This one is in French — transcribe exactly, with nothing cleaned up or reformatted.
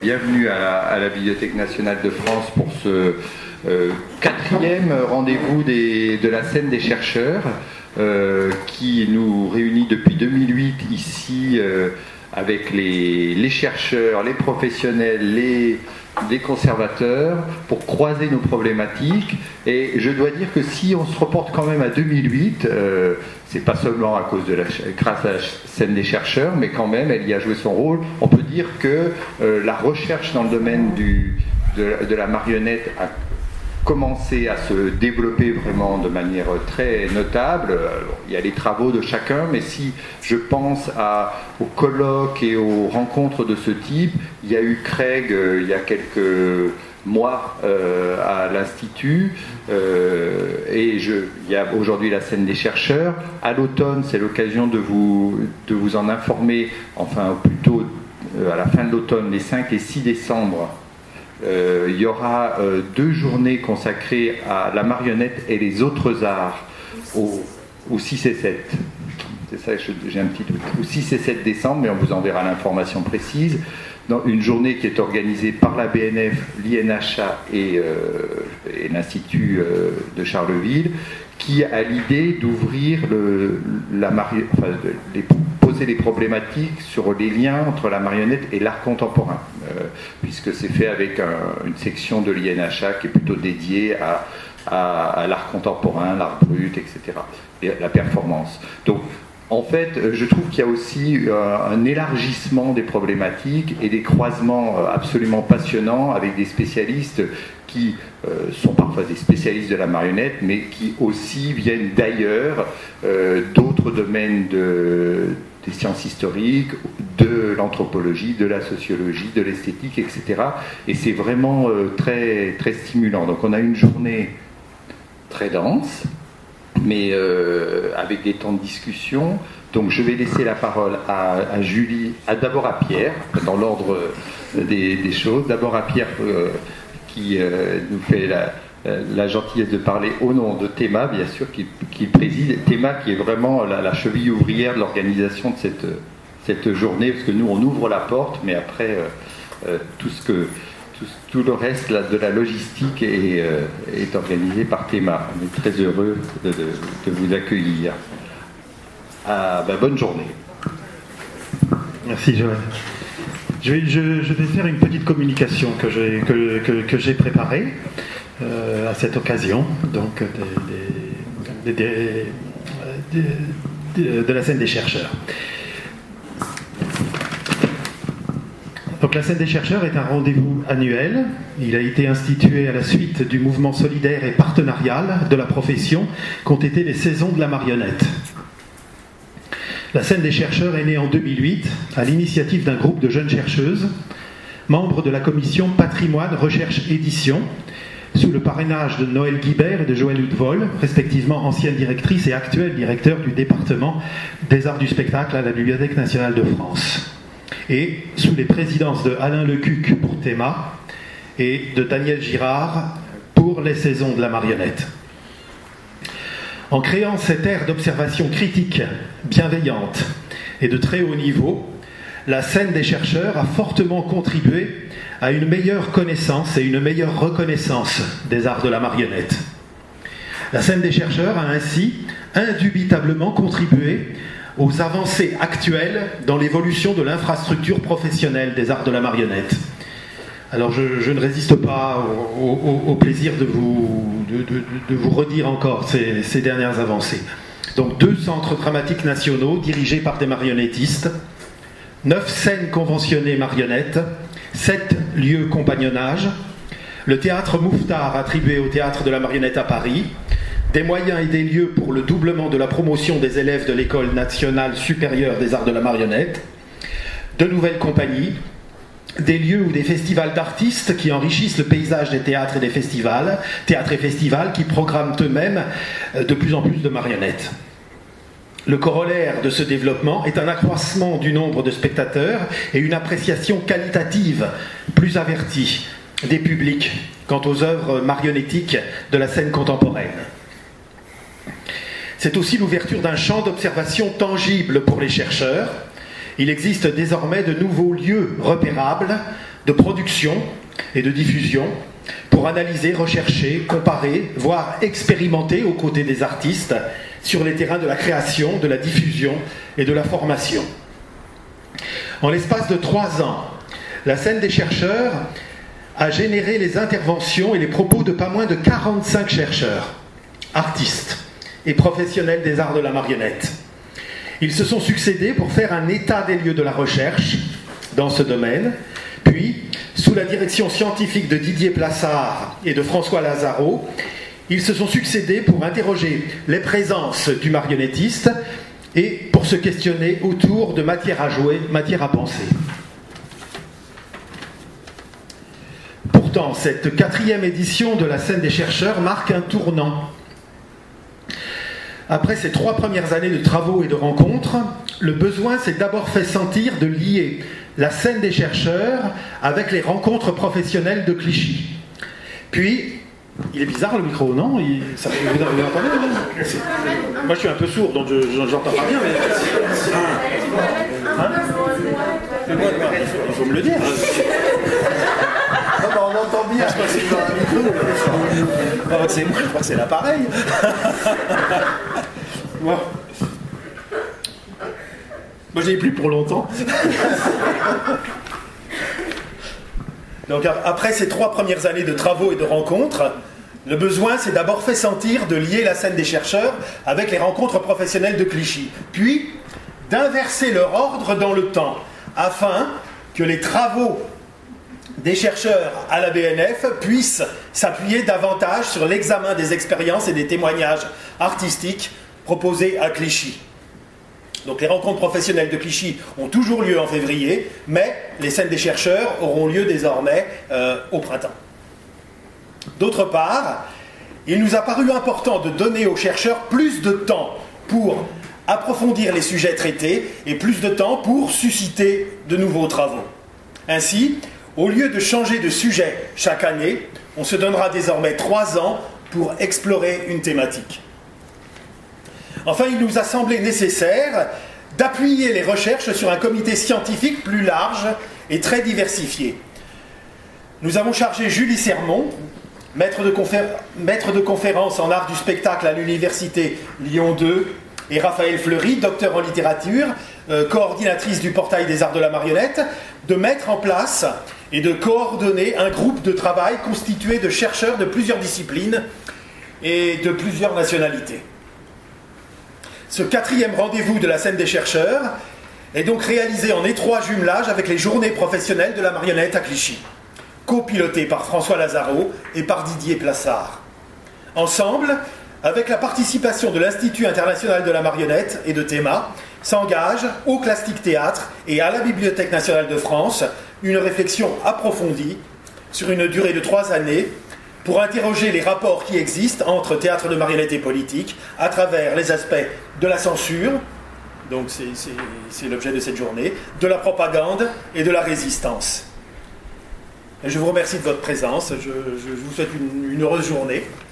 Bienvenue à la, à la Bibliothèque nationale de France pour ce euh, quatrième rendez-vous des, de la scène des chercheurs euh, qui nous réunit depuis deux mille huit ici euh, avec les, les chercheurs, les professionnels, les, les conservateurs pour croiser nos problématiques. Et je dois dire que si on se reporte quand même à deux mille huit, euh, c'est pas seulement à cause de la, grâce à la scène des chercheurs, mais quand même elle y a joué son rôle. On peut dire que euh, la recherche dans le domaine du, de, de la marionnette a commencé à se développer vraiment de manière très notable. Alors, il y a les travaux de chacun, mais si je pense à, aux colloques et aux rencontres de ce type, il y a eu Craig euh, il y a quelques mois euh, à l'Institut, euh, et je, il y a aujourd'hui la scène des chercheurs. À l'automne, c'est l'occasion de vous, de vous en informer, enfin plutôt euh, à la fin de l'automne, les cinq et six décembre, euh, il y aura euh, deux journées consacrées à la marionnette et les autres arts, au, au six et sept. C'est ça, j'ai un petit doute. Au six et sept décembre, mais on vous enverra l'information précise. Dans une journée qui est organisée par la B N F, l'I N H A et, euh, et l'Institut euh, de Charleville, qui a l'idée d'ouvrir le, la mari... enfin, de, les, poser les problématiques sur les liens entre la marionnette et l'art contemporain, euh, puisque c'est fait avec un, une section de l'I N H A qui est plutôt dédiée à, à, à l'art contemporain, l'art brut, et cetera, et la performance. Donc, en fait, je trouve qu'il y a aussi un élargissement des problématiques et des croisements absolument passionnants avec des spécialistes qui sont parfois des spécialistes de la marionnette, mais qui aussi viennent d'ailleurs, euh, d'autres domaines de, des sciences historiques, de l'anthropologie, de la sociologie, de l'esthétique, et cetera. Et c'est vraiment euh, très, très stimulant. Donc on a une journée très dense, mais euh, avec des temps de discussion. Donc je vais laisser la parole à, à Julie, à, d'abord à Pierre, dans l'ordre des, des choses. D'abord à Pierre euh, qui euh, nous fait la, la gentillesse de parler au nom de Théma, bien sûr, qui, qui préside. Théma qui est vraiment la, la cheville ouvrière de l'organisation de cette, cette journée, parce que nous on ouvre la porte, mais après euh, euh, tout ce que... Tout le reste là, de la logistique est, euh, est organisé par Théma. On est très heureux de, de, de vous accueillir. Ah, ben, bonne journée. Merci Joël. Je vais, je, je vais faire une petite communication que j'ai, que, que, que j'ai préparée euh, à cette occasion, donc des, des, des, des, de, de la scène des chercheurs. Donc la scène des chercheurs est un rendez-vous annuel. Il a été institué à la suite du mouvement solidaire et partenarial de la profession qu'ont été les saisons de la marionnette. La scène des chercheurs est née en deux mille huit à l'initiative d'un groupe de jeunes chercheuses, membres de la commission Patrimoine, Recherche, Édition, sous le parrainage de Noël Guibert et de Joël Hutvol, respectivement ancienne directrice et actuelle directeur du département des arts du spectacle à la Bibliothèque nationale de France, et sous les présidences de Alain Lecuc pour Théma et de Daniel Girard pour les saisons de la marionnette. En créant cette ère d'observation critique, bienveillante et de très haut niveau, la scène des chercheurs a fortement contribué à une meilleure connaissance et une meilleure reconnaissance des arts de la marionnette. La scène des chercheurs a ainsi indubitablement contribué aux avancées actuelles dans l'évolution de l'infrastructure professionnelle des arts de la marionnette. Alors je, je ne résiste pas au, au, au plaisir de vous, de, de, de vous redire encore ces, ces dernières avancées. Donc deux centres dramatiques nationaux dirigés par des marionnettistes, neuf scènes conventionnées marionnettes, sept lieux compagnonnage, le théâtre Mouffetard attribué au théâtre de la marionnette à Paris, des moyens et des lieux pour le doublement de la promotion des élèves de l'École nationale supérieure des arts de la marionnette, de nouvelles compagnies, des lieux ou des festivals d'artistes qui enrichissent le paysage des théâtres et des festivals, théâtres et festivals qui programment eux-mêmes de plus en plus de marionnettes. Le corollaire de ce développement est un accroissement du nombre de spectateurs et une appréciation qualitative plus avertie des publics quant aux œuvres marionnettiques de la scène contemporaine. C'est aussi l'ouverture d'un champ d'observation tangible pour les chercheurs. Il existe désormais de nouveaux lieux repérables de production et de diffusion pour analyser, rechercher, comparer, voire expérimenter aux côtés des artistes sur les terrains de la création, de la diffusion et de la formation. En l'espace de trois ans, la scène des chercheurs a généré les interventions et les propos de pas moins de quarante-cinq chercheurs, artistes et professionnels des arts de la marionnette. Ils se sont succédés pour faire un état des lieux de la recherche dans ce domaine, puis, sous la direction scientifique de Didier Plassard et de François Lazaro, ils se sont succédés pour interroger les présences du marionnettiste et pour se questionner autour de matière à jouer, matière à penser. Pourtant, cette quatrième édition de la scène des chercheurs marque un tournant. Après ces trois premières années de travaux et de rencontres, le besoin s'est d'abord fait sentir de lier la scène des chercheurs avec les rencontres professionnelles de Clichy. Puis, il est bizarre le micro, non il, ça, vous, vous entendez hein Moi je suis un peu sourd, donc je, je, j'entends pas bien, mais... Hein il faut me le dire. Non, bah on entend bien. Je crois que c'est dans un micro. Oh, c'est moi, je crois que c'est l'appareil. Moi, moi je l'ai plus pour longtemps. Donc après ces trois premières années de travaux et de rencontres, le besoin s'est d'abord fait sentir de lier la scène des chercheurs avec les rencontres professionnelles de Clichy, puis d'inverser leur ordre dans le temps, afin que les travaux des chercheurs à la B N F puissent s'appuyer davantage sur l'examen des expériences et des témoignages artistiques proposés à Clichy. Donc les rencontres professionnelles de Clichy ont toujours lieu en février, mais les scènes des chercheurs auront lieu désormais euh, au printemps. D'autre part, il nous a paru important de donner aux chercheurs plus de temps pour approfondir les sujets traités et plus de temps pour susciter de nouveaux travaux. Ainsi, au lieu de changer de sujet chaque année, on se donnera désormais trois ans pour explorer une thématique. Enfin, il nous a semblé nécessaire d'appuyer les recherches sur un comité scientifique plus large et très diversifié. Nous avons chargé Julie Sermon, maître de, confé- maître de conférence en art du spectacle à l'université Lyon deux, et Raphaël Fleury, docteur en littérature, euh, coordinatrice du portail des arts de la marionnette, de mettre en place et de coordonner un groupe de travail constitué de chercheurs de plusieurs disciplines et de plusieurs nationalités. Ce quatrième rendez-vous de la scène des chercheurs est donc réalisé en étroit jumelage avec les journées professionnelles de la marionnette à Clichy, copiloté par François Lazaro et par Didier Plassard. Ensemble, avec la participation de l'Institut international de la marionnette et de Théma, s'engage au Plastic Théâtre et à la Bibliothèque nationale de France une réflexion approfondie sur une durée de trois années pour interroger les rapports qui existent entre théâtre de marionnette et politique à travers les aspects de la censure, donc c'est, c'est, c'est l'objet de cette journée, de la propagande et de la résistance. Et je vous remercie de votre présence, je, je vous souhaite une, une heureuse journée.